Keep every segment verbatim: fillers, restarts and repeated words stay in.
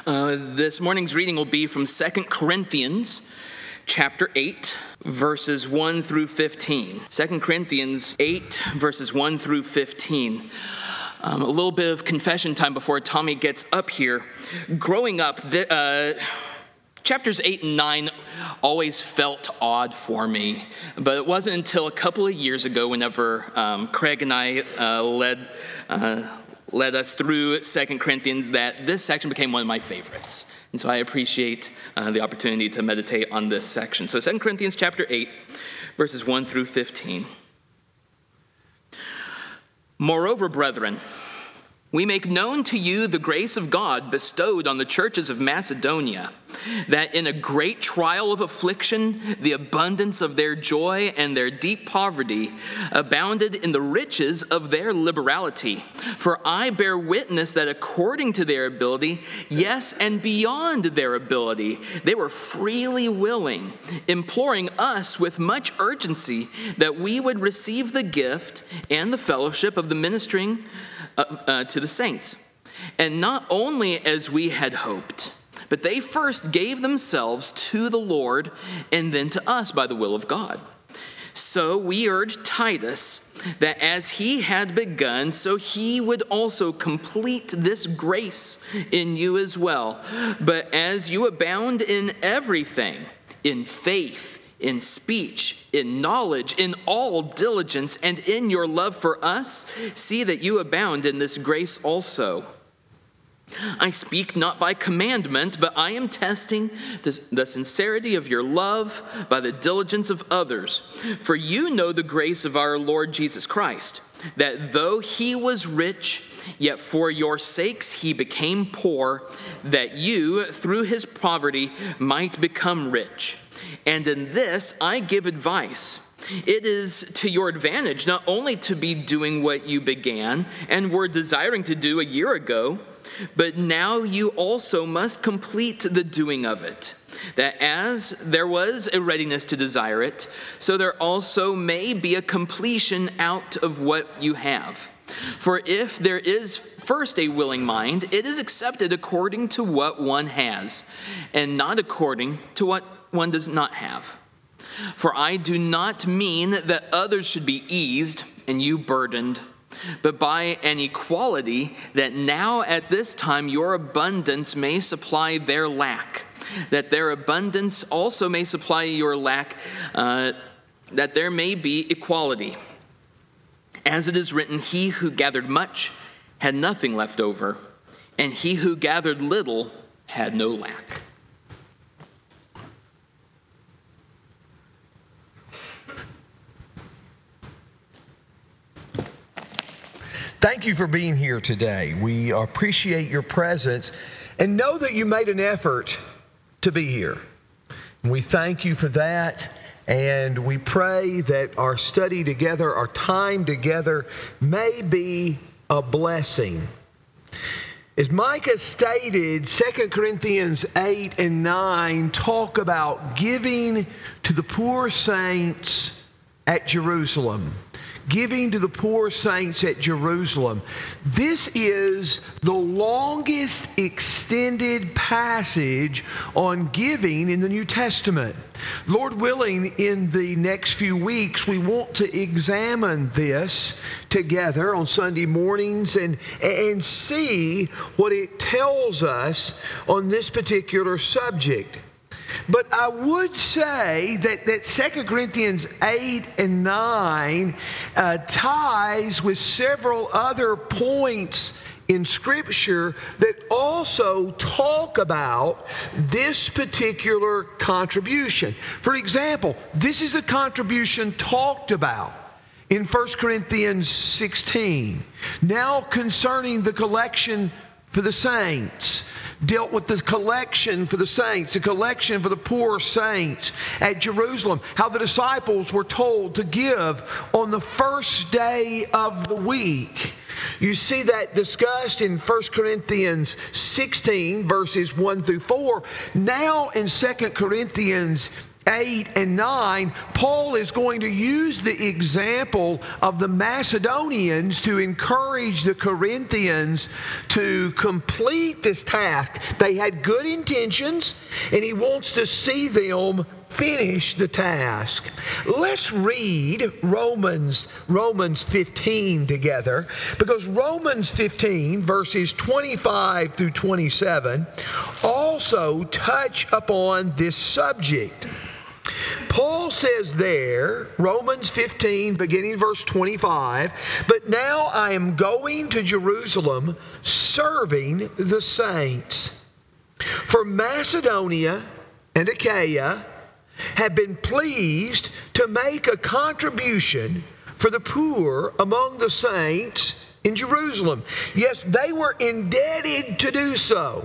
Uh, this morning's reading will be from Second Corinthians chapter eight, verses one through fifteen. Second Corinthians eight, verses one through fifteen. Um, a little bit of confession time before Tommy gets up here. Growing up, the, uh, chapters eight and nine always felt odd for me, but it wasn't until a couple of years ago whenever um, Craig and I uh, led uh, led us through Second Corinthians that this section became one of my favorites. And so I appreciate uh, the opportunity to meditate on this section. So Second Corinthians chapter eight, verses one through fifteen. Moreover, brethren, we make known to you the grace of God bestowed on the churches of Macedonia, that in a great trial of affliction, the abundance of their joy and their deep poverty abounded in the riches of their liberality. For I bear witness that according to their ability, yes, and beyond their ability, they were freely willing, imploring us with much urgency that we would receive the gift and the fellowship of the ministering Uh, uh, to the saints. And not only as we had hoped, but they first gave themselves to the Lord and then to us by the will of God. So we urge Titus that as he had begun, so he would also complete this grace in you as well. But as you abound in everything, in faith, in speech, in knowledge, in all diligence, and in your love for us, see that you abound in this grace also. I speak not by commandment, but I am testing the, the sincerity of your love by the diligence of others. For you know the grace of our Lord Jesus Christ, that though he was rich, yet for your sakes he became poor, that you, through his poverty, might become rich. And in this I give advice. It is to your advantage not only to be doing what you began and were desiring to do a year ago, but now you also must complete the doing of it, that as there was a readiness to desire it, so there also may be a completion out of what you have. For if there is first a willing mind, it is accepted according to what one has, and not according to what one does not have. For I do not mean that others should be eased and you burdened, but by an equality, that now at this time your abundance may supply their lack, that their abundance also may supply your lack, uh, that there may be equality. As it is written, he who gathered much had nothing left over, and he who gathered little had no lack. Thank you for being here today. We appreciate your presence and know that you made an effort to be here. We thank you for that, and we pray that our study together, our time together, may be a blessing. As Micah stated, Second Corinthians eight and nine talk about giving to the poor saints at Jerusalem. Giving to the poor saints at Jerusalem. This is the longest extended passage on giving in the New Testament. Lord willing, in the next few weeks, we want to examine this together on Sunday mornings and, and see what it tells us on this particular subject. But I would say that, that Second Corinthians eight and nine uh, ties with several other points in Scripture that also talk about this particular contribution. For example, this is a contribution talked about in First Corinthians sixteen. Now concerning the collection for the saints, dealt with the collection for the saints, the collection for the poor saints at Jerusalem, how the disciples were told to give on the first day of the week. You see that discussed in First Corinthians sixteen, verses one through four. Now in Second Corinthians eight and nine, Paul is going to use the example of the Macedonians to encourage the Corinthians to complete this task. They had good intentions, and he wants to see them finish the task. Let's read Romans, Romans fifteen together, because Romans fifteen, verses twenty-five through twenty-seven, also touch upon this subject. Paul says there, Romans fifteen, beginning verse twenty-five, "But now I am going to Jerusalem, serving the saints. For Macedonia and Achaia have been pleased to make a contribution for the poor among the saints in Jerusalem. Yes, they were indebted to do so.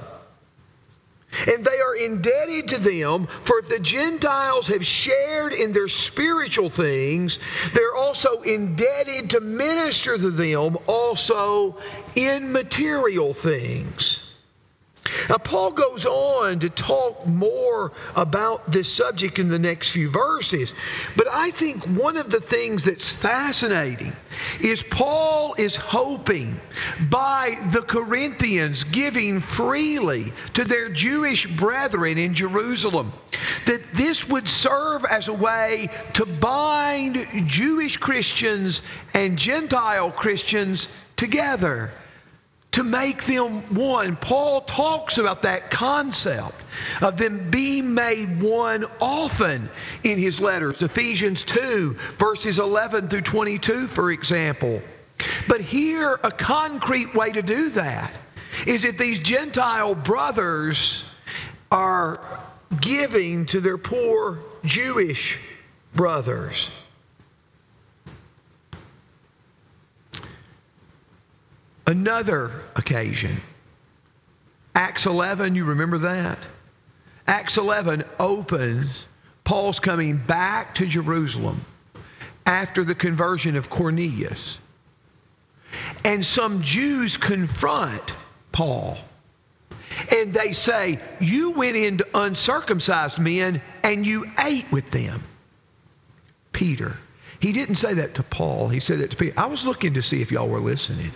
And they are indebted to them, for if the Gentiles have shared in their spiritual things, they're also indebted to minister to them also in material things." Now, Paul goes on to talk more about this subject in the next few verses, but I think one of the things that's fascinating is Paul is hoping by the Corinthians giving freely to their Jewish brethren in Jerusalem that this would serve as a way to bind Jewish Christians and Gentile Christians together, to make them one. Paul talks about that concept of them being made one often in his letters. Ephesians two, verses eleven through twenty-two, for example. But here, a concrete way to do that is that these Gentile brothers are giving to their poor Jewish brothers. Another occasion, Acts eleven, you remember that? Acts eleven opens Paul's coming back to Jerusalem after the conversion of Cornelius. And some Jews confront Paul. And they say, "You went into uncircumcised men and you ate with them." Peter. He didn't say that to Paul. He said that to Peter. I was looking to see if y'all were listening.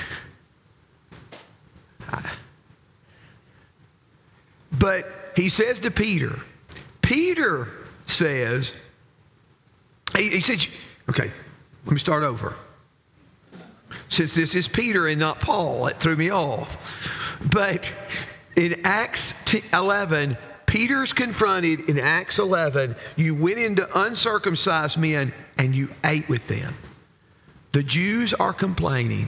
But he says to Peter, Peter says, he, he said, okay, let me start over. Since this is Peter and not Paul, it threw me off. But in Acts eleven, Peter's confronted in Acts eleven, you went into uncircumcised men and you ate with them. The Jews are complaining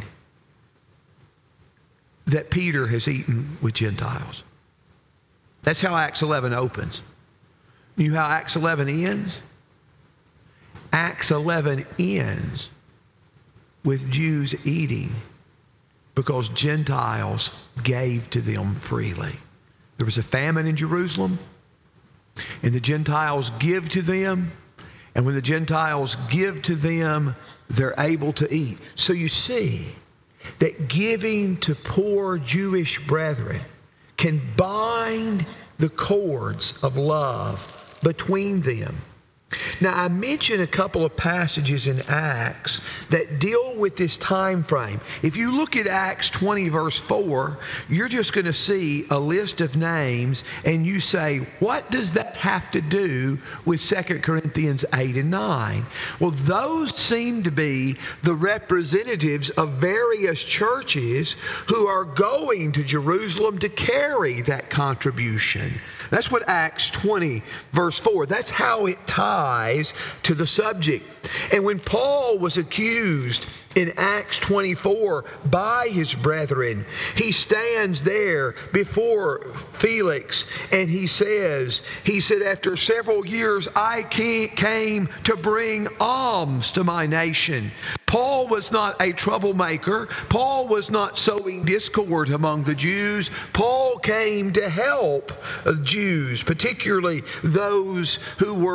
that Peter has eaten with Gentiles. That's how Acts eleven opens. You know how Acts eleven ends? Acts eleven ends with Jews eating because Gentiles gave to them freely. There was a famine in Jerusalem, and the Gentiles give to them, and when the Gentiles give to them, they're able to eat. So you see that giving to poor Jewish brethren can bind the cords of love between them. Now, I mentioned a couple of passages in Acts that deal with this time frame. If you look at Acts twenty, verse four, you're just going to see a list of names, and you say, what does that have to do with Second Corinthians eight and nine? Well, those seem to be the representatives of various churches who are going to Jerusalem to carry that contribution. That's what Acts twenty, verse four, that's how it ties to the subject. And when Paul was accused in Acts twenty-four by his brethren, he stands there before Felix and he says, he said, after several years, I came to bring alms to my nation. Paul was not a troublemaker. Paul was not sowing discord among the Jews. Paul came to help Jews, particularly those who were following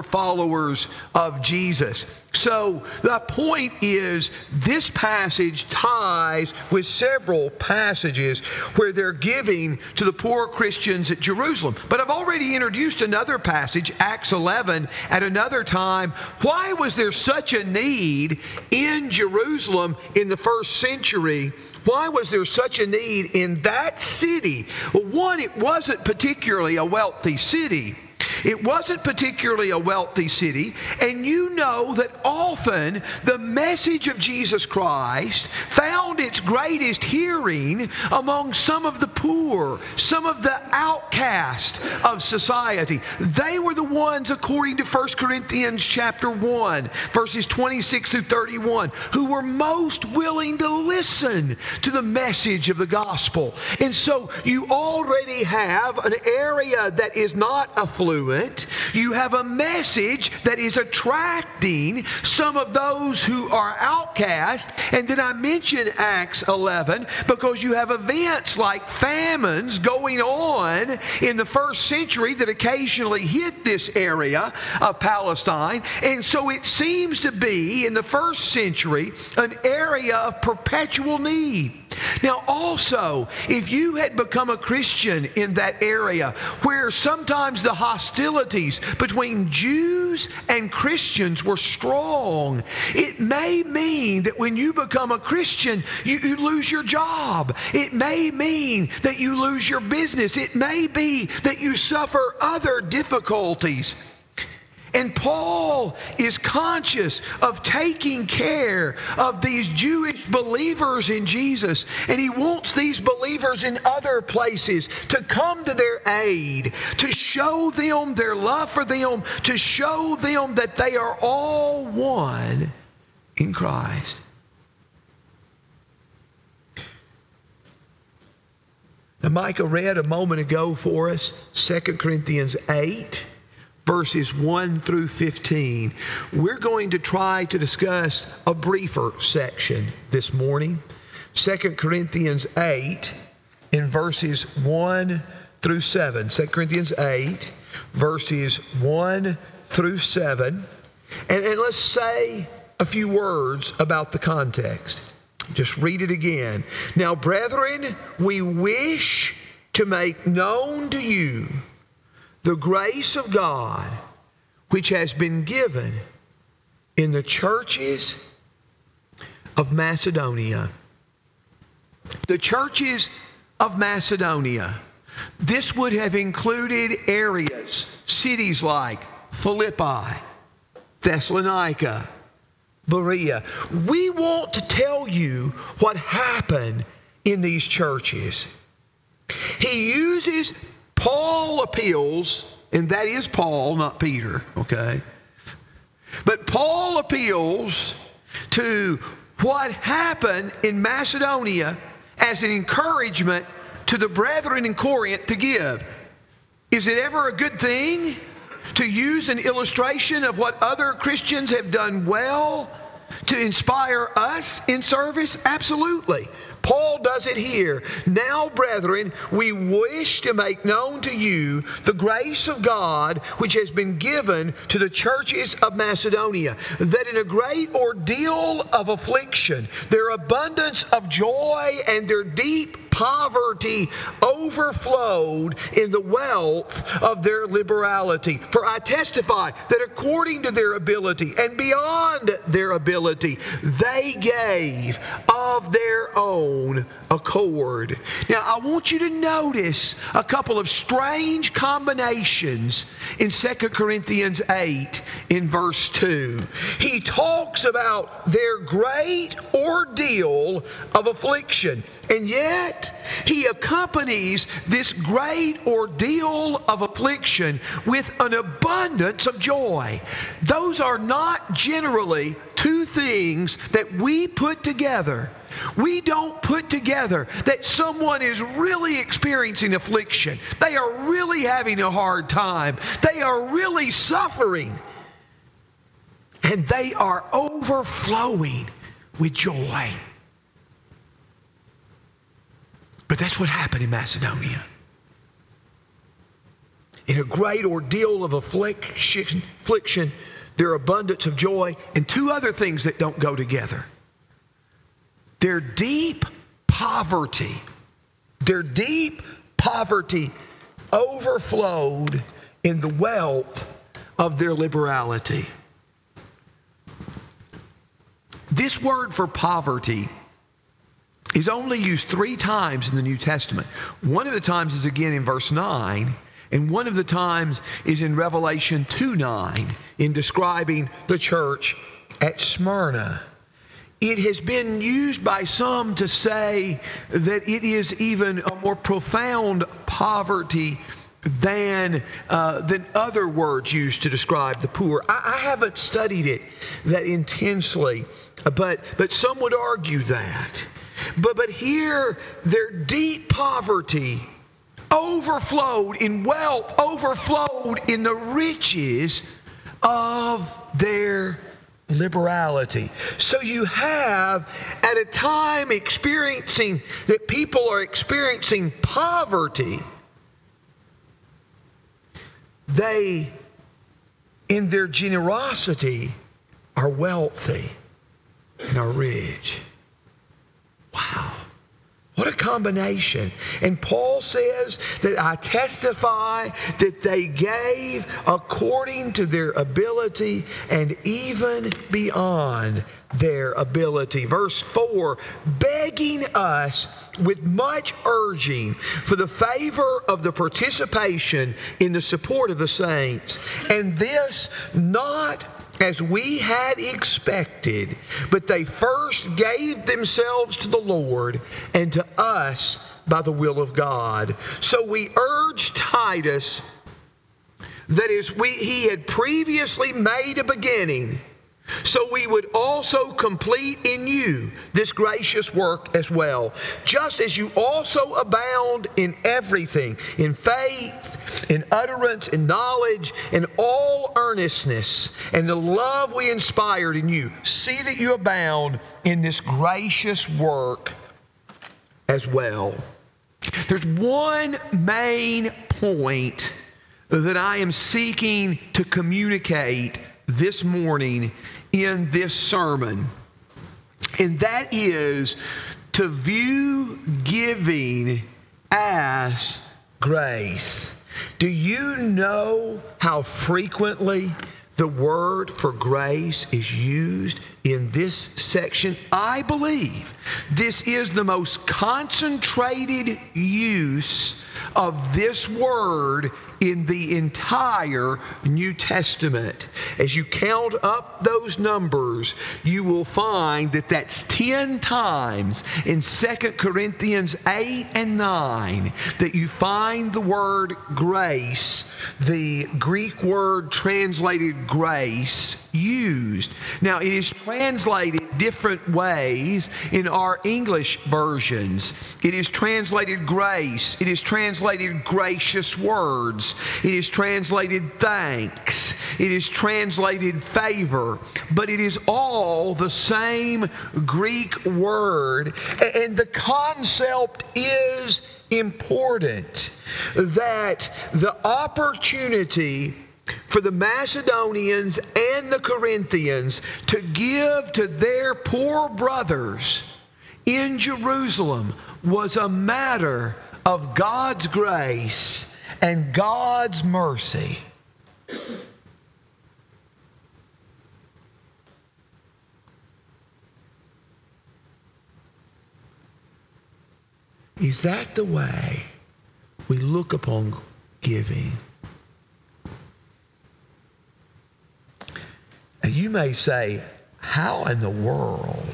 followers of Jesus. So the point is, this passage ties with several passages where they're giving to the poor Christians at Jerusalem. But I've already introduced another passage, Acts eleven, at another time. Why was there such a need in Jerusalem in the first century? Why was there such a need in that city? Well, one, it wasn't particularly a wealthy city. It wasn't particularly a wealthy city, and you know that often the message of Jesus Christ found its greatest hearing among some of the poor, some of the outcasts of society. They were the ones, according to First Corinthians chapter one, verses twenty-six through thirty-one, who were most willing to listen to the message of the gospel. And so you already have an area that is not affluent. You have a message that is attracting some of those who are outcast. And then I mention Acts eleven because you have events like famines going on in the first century that occasionally hit this area of Palestine. And so it seems to be in the first century an area of perpetual need. Now also, if you had become a Christian in that area where sometimes the hostilities between Jews and Christians were strong, it may mean that when you become a Christian, you, you lose your job. It may mean that you lose your business. It may be that you suffer other difficulties. And Paul is conscious of taking care of these Jewish believers in Jesus. And he wants these believers in other places to come to their aid, to show them their love for them, to show them that they are all one in Christ. Now, Micah read a moment ago for us Second Corinthians eight. Verses one through fifteen. We're going to try to discuss a briefer section this morning. Second Corinthians eight in verses one through seven. Second Corinthians eight, verses one through seven. And, and let's say a few words about the context. Just read it again. Now, brethren, we wish to make known to you the grace of God, which has been given in the churches of Macedonia. The churches of Macedonia. This would have included areas, cities like Philippi, Thessalonica, Berea. We want to tell you what happened in these churches. He uses Paul appeals, and that is Paul, not Peter, okay? But Paul appeals to what happened in Macedonia as an encouragement to the brethren in Corinth to give. Is it ever a good thing to use an illustration of what other Christians have done well to inspire us in service? Absolutely. Paul does it here. Now, brethren, we wish to make known to you the grace of God which has been given to the churches of Macedonia, that in a great ordeal of affliction, their abundance of joy and their deep poverty overflowed in the wealth of their liberality. For I testify that according to their ability and beyond their ability, they gave of their own accord. Now, I want you to notice a couple of strange combinations in Second Corinthians eight in verse two. He talks about their great ordeal of affliction, and yet he accompanies this great ordeal of affliction with an abundance of joy. Those are not generally two things that we put together. We don't put together that someone is really experiencing affliction. They are really having a hard time. They are really suffering. And they are overflowing with joy. But that's what happened in Macedonia. In a great ordeal of affliction, affliction, their abundance of joy, and two other things that don't go together. Their deep poverty, their deep poverty overflowed in the wealth of their liberality. This word for poverty is only used three times in the New Testament. One of the times is again in verse nine, and one of the times is in Revelation two nine in describing the church at Smyrna. It has been used by some to say that it is even a more profound poverty than uh, than other words used to describe the poor. I, I haven't studied it that intensely, but but some would argue that. But but here, their deep poverty overflowed in wealth, overflowed in the riches of their liberality. So you have, at a time experiencing, that people are experiencing poverty, they, in their generosity, are wealthy and are rich. Wow. What a combination. And Paul says that I testify that they gave according to their ability and even beyond their ability. Verse four, begging us with much urging for the favor of the participation in the support of the saints, and this not as we had expected, but they first gave themselves to the Lord and to us by the will of God. So we urge Titus, that is, we, he had previously made a beginning, so we would also complete in you this gracious work as well, just as you also abound in everything, in faith, in utterance, in knowledge, in all earnestness, and the love we inspired in you. See that you abound in this gracious work as well. There's one main point that I am seeking to communicate this morning in this sermon, and that is to view giving as grace. Do you know how frequently the word for grace is used in this section? I believe this is the most concentrated use of this word in the entire New Testament. As you count up those numbers, you will find that that's ten times in Second Corinthians eight and nine that you find the word grace, the Greek word translated grace, used. Now, it is translated different ways in our English versions. It is translated grace. It is translated gracious words. It is translated thanks. It is translated favor. But it is all the same Greek word. And the concept is important, that the opportunity for the Macedonians and the Corinthians to give to their poor brothers in Jerusalem was a matter of God's grace and God's mercy. Is that the way we look upon giving? And you may say, how in the world,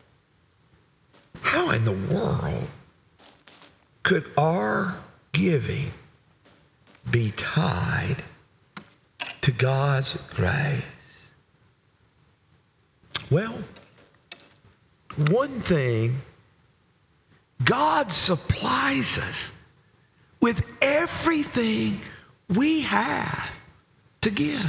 how in the world could our giving be tied to God's grace? Well, one thing, God supplies us with everything we have to give.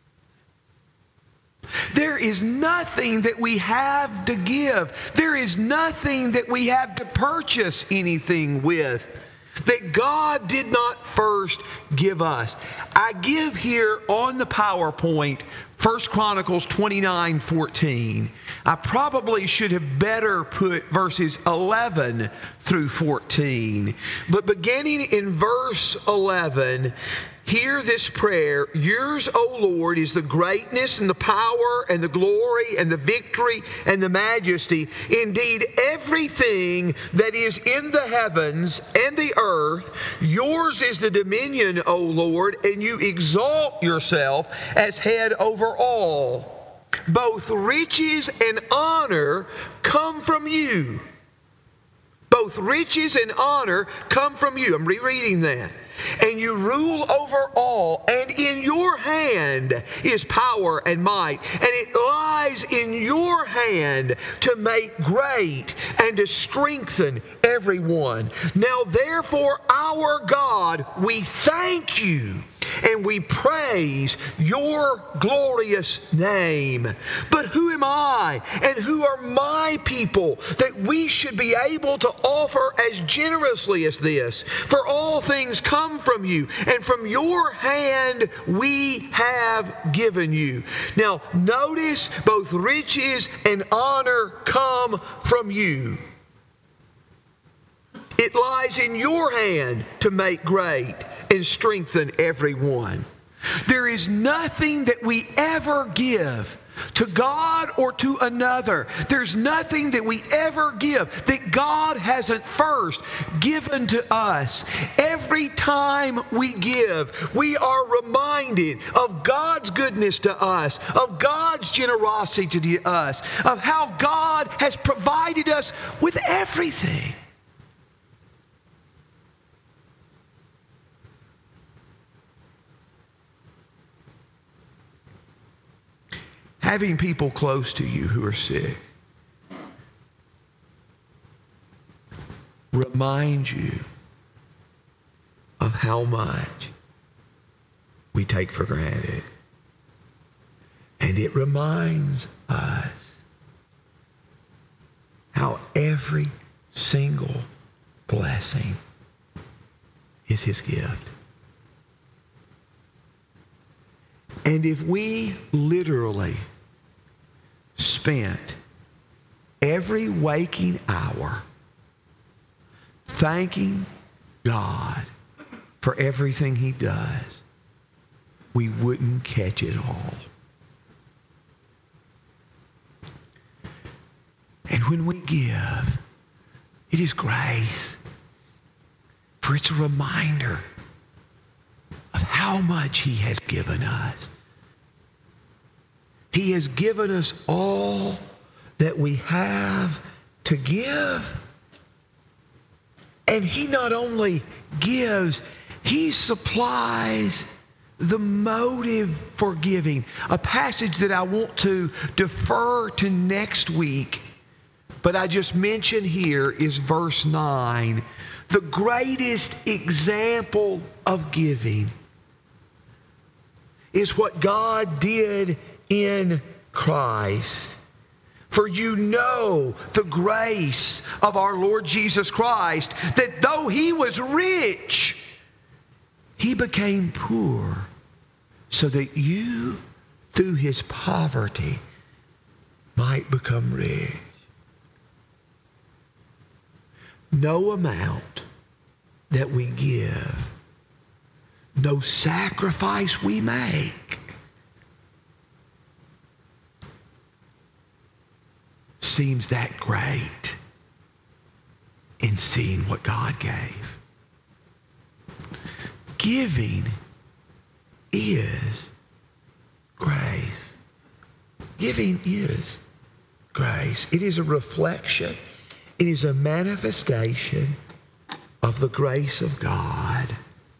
There is nothing that we have to give. There is nothing that we have to purchase anything with that God did not first give us. I give here on the PowerPoint First Chronicles twenty-nine fourteen. I probably should have better put verses eleven through fourteen. But beginning in verse eleven, hear this prayer. Yours, O Lord, is the greatness and the power and the glory and the victory and the majesty. Indeed, everything that is in the heavens and the earth, yours is the dominion, O Lord, and you exalt yourself as head over all. Both riches and honor come from you. Both riches and honor come from you. I'm rereading that. And you rule over all, and in your hand is power and might, and it lies in your hand to make great and to strengthen everyone. Now therefore, our God, we thank you and we praise your glorious name. But who am I and who are my people that we should be able to offer as generously as this? For all things come from you, and from your hand we have given you. Now notice, both riches and honor come from you. It lies in your hand to make great and strengthen everyone. There is nothing that we ever give to God or to another. There's nothing that we ever give that God hasn't first given to us. Every time we give, we are reminded of God's goodness to us, of God's generosity to us, of how God has provided us with everything. Having people close to you who are sick reminds you of how much we take for granted. And it reminds us how every single blessing is His gift. And if we literally spent every waking hour thanking God for everything He does, we wouldn't catch it all. And when we give, it is grace, for it's a reminder of how much He has given us. He has given us all that we have to give. And He not only gives, He supplies the motive for giving. A passage that I want to defer to next week, but I just mention here, is verse nine. The greatest example of giving is what God did in Christ. For you know the grace of our Lord Jesus Christ, that though He was rich, He became poor, so that you, through His poverty, might become rich. No amount that we give, no sacrifice we make, seems that great in seeing what God gave. Giving is grace. Giving is grace. It is a reflection. It is a manifestation of the grace of God.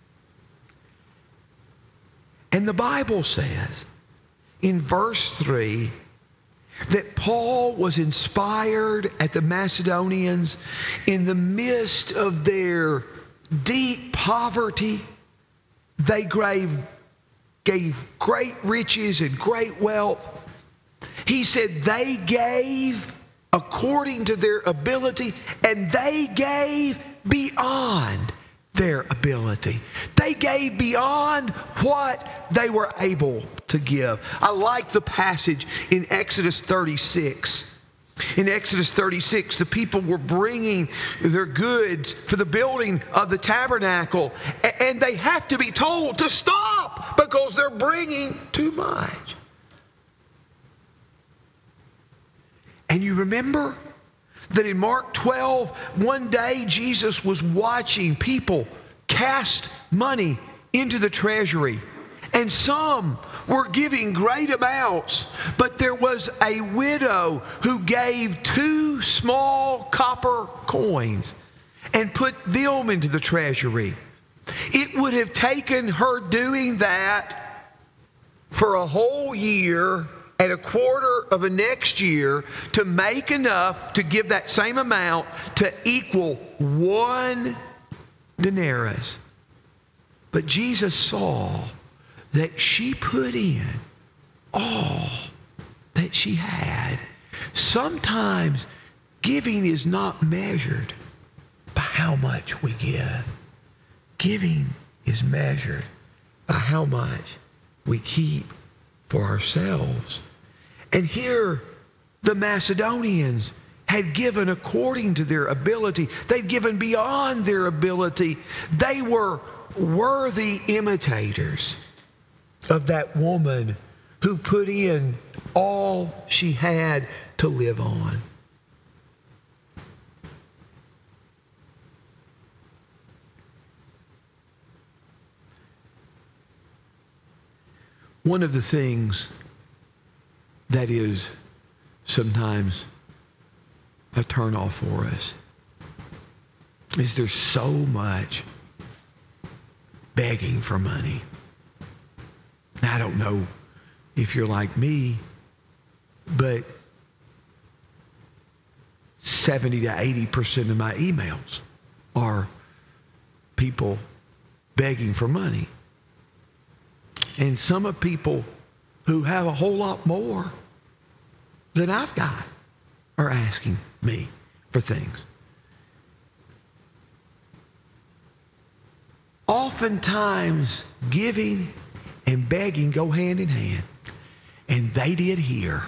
And the Bible says in verse three that Paul was inspired at the Macedonians in the midst of their deep poverty. They gave, gave great riches and great wealth. He said they gave according to their ability, and they gave beyond their ability. They gave beyond what they were able to give. I like the passage in Exodus thirty-six. In Exodus thirty-six, the people were bringing their goods for the building of the tabernacle, and they have to be told to stop because they're bringing too much. And you remember that in Mark twelve, one day Jesus was watching people cast money into the treasury. And some were giving great amounts, but there was a widow who gave two small copper coins and put them into the treasury. It would have taken her doing that for a whole year and a quarter of a next year to make enough to give that same amount to equal one denarius. But Jesus saw that she put in all that she had. Sometimes giving is not measured by how much we give. Giving is measured by how much we keep for ourselves. And here, the Macedonians had given according to their ability. They'd given beyond their ability. They were worthy imitators of that woman who put in all she had to live on. One of the things that is sometimes a turnoff for us is there's so much begging for money. Now, I don't know if you're like me, but seventy to eighty percent of my emails are people begging for money. And some of people who have a whole lot more than I've got are asking me for things. Oftentimes, giving and begging go hand in hand. And they did here.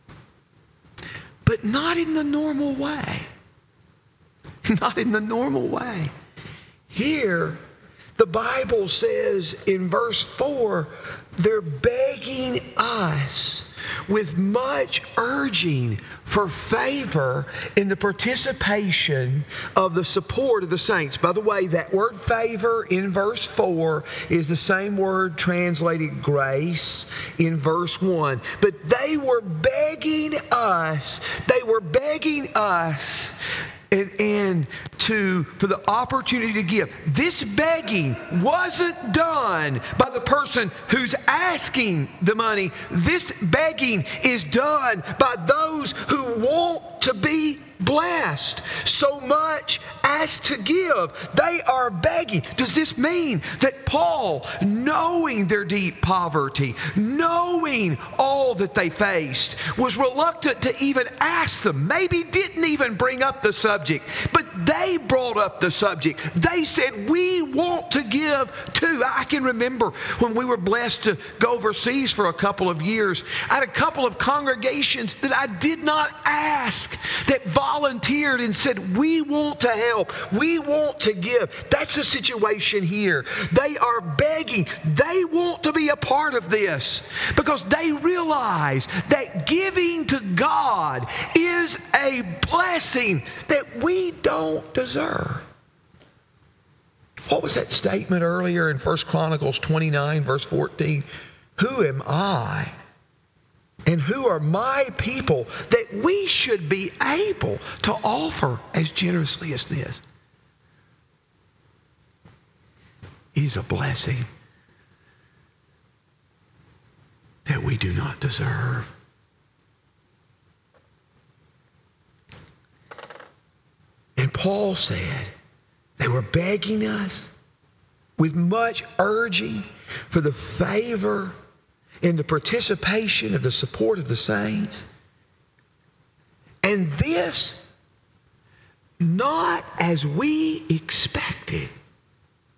But not in the normal way. Not in the normal way. Here, the Bible says in verse four, they're begging us with much urging for favor in the participation of the support of the saints. By the way, that word favor in verse four is the same word translated grace in verse one. But they were begging us, they were begging us And, and to for the opportunity to give. This begging wasn't done by the person who's asking the money. This begging is done by those who want to be blessed so much as to give. They are begging. Does this mean that Paul, knowing their deep poverty, knowing all that they faced, was reluctant to even ask them? Maybe didn't even bring up the subject, but they brought up the subject. They said, we want to give too. I can remember when we were blessed to go overseas for a couple of years, I had a couple of congregations that I did not ask that volunteered and said, we want to help. We want to give. That's the situation here. They are begging. They want to be a part of this because they realize that giving to God is a blessing that we don't deserve. What was that statement earlier in First Chronicles twenty-nine, verse fourteen? Who am I? And who are my people that we should be able to offer as generously as this? It is a blessing that we do not deserve. And Paul said they were begging us with much urging for the favor in the participation of the support of the saints. And this, not as we expected.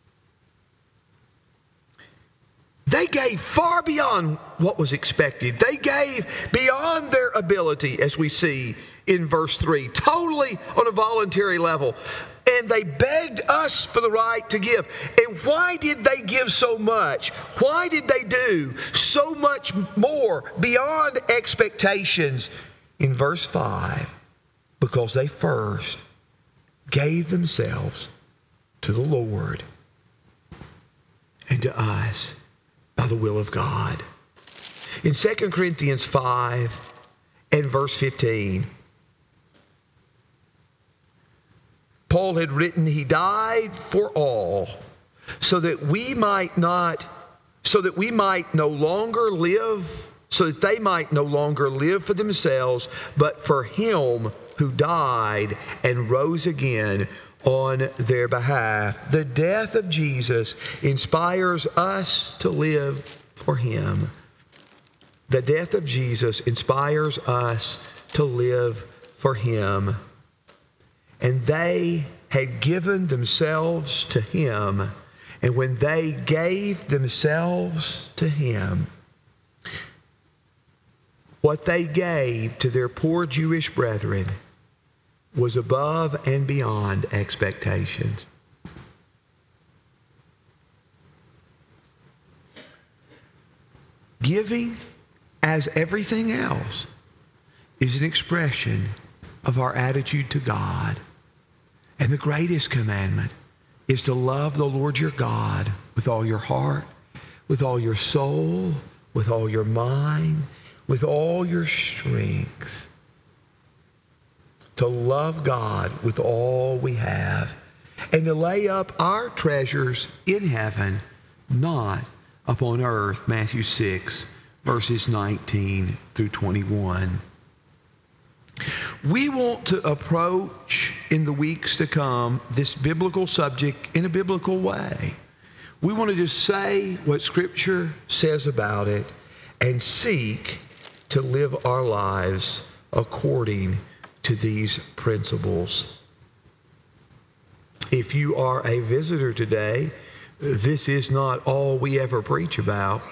They gave far beyond what was expected. They gave beyond their ability, as we see in verse three, totally on a voluntary level. And they begged us for the right to give. And why did they give so much? Why did they do so much more beyond expectations? In verse five, because they first gave themselves to the Lord and to us by the will of God. In Second Corinthians five and verse fifteen, Paul had written, He died for all, so that we might not, so that we might no longer live, so that they might no longer live for themselves, but for Him who died and rose again on their behalf. The death of Jesus inspires us to live for Him. The death of Jesus inspires us to live for Him. And they had given themselves to Him. And when they gave themselves to Him, what they gave to their poor Jewish brethren was above and beyond expectations. Giving, as everything else, is an expression of our attitude to God. And the greatest commandment is to love the Lord your God with all your heart, with all your soul, with all your mind, with all your strength. To love God with all we have, and to lay up our treasures in heaven, not upon earth. Matthew six, verses nineteen through twenty-one. We want to approach in the weeks to come this biblical subject in a biblical way. We want to just say what Scripture says about it and seek to live our lives according to these principles. If you are a visitor today, this is not all we ever preach about.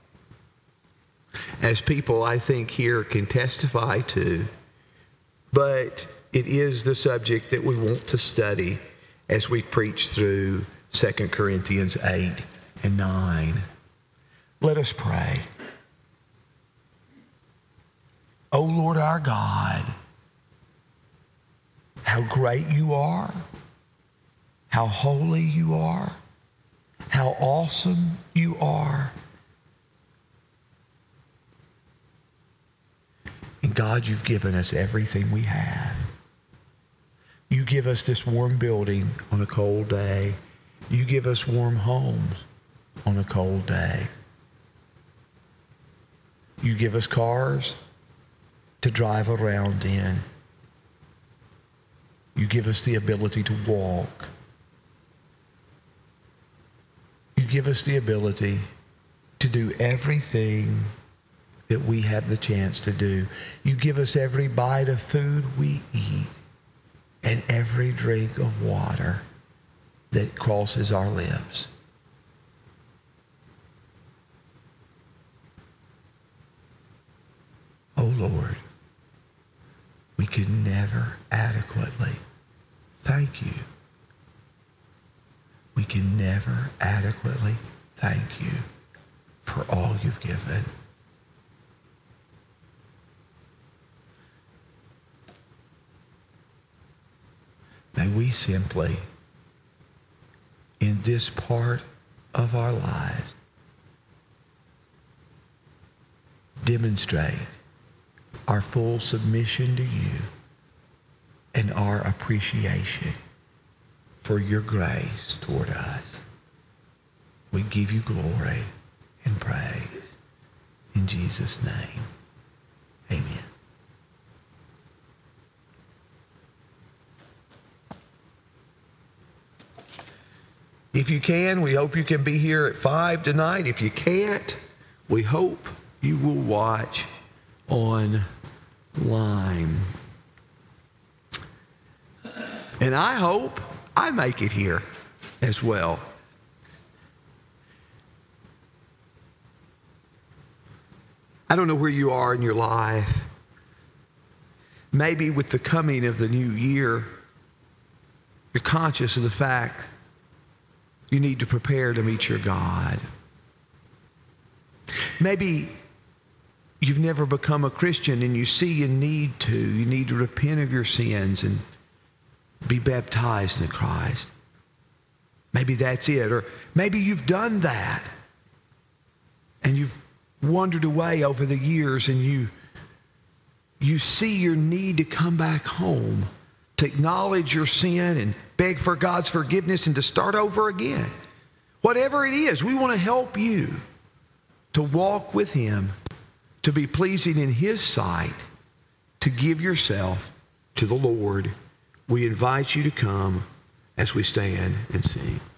As people, I think, here can testify to. But it is the subject that we want to study as we preach through Second Corinthians eight and nine. Let us pray. O Lord our God, how great you are, how holy you are, how awesome you are. And God, you've given us everything we have. You give us this warm building on a cold day. You give us warm homes on a cold day. You give us cars to drive around in. You give us the ability to walk. You give us the ability to do everything that we have the chance to do. You give us every bite of food we eat and every drink of water that crosses our lips. Oh Lord, we can never adequately thank you. We can never adequately thank you for all you've given. May we simply, in this part of our lives, demonstrate our full submission to you and our appreciation for your grace toward us. We give you glory and praise. In Jesus' name, amen. If you can, we hope you can be here at five tonight. If you can't, we hope you will watch online. And I hope I make it here as well. I don't know where you are in your life. Maybe with the coming of the new year, you're conscious of the fact you need to prepare to meet your God. Maybe you've never become a Christian and you see you need to. You need to repent of your sins and be baptized in Christ. Maybe that's it. Or maybe you've done that and you've wandered away over the years and you, you see your need to come back home, to acknowledge your sin and beg for God's forgiveness and to start over again. Whatever it is, we want to help you to walk with Him, to be pleasing in His sight, to give yourself to the Lord. We invite you to come as we stand and sing.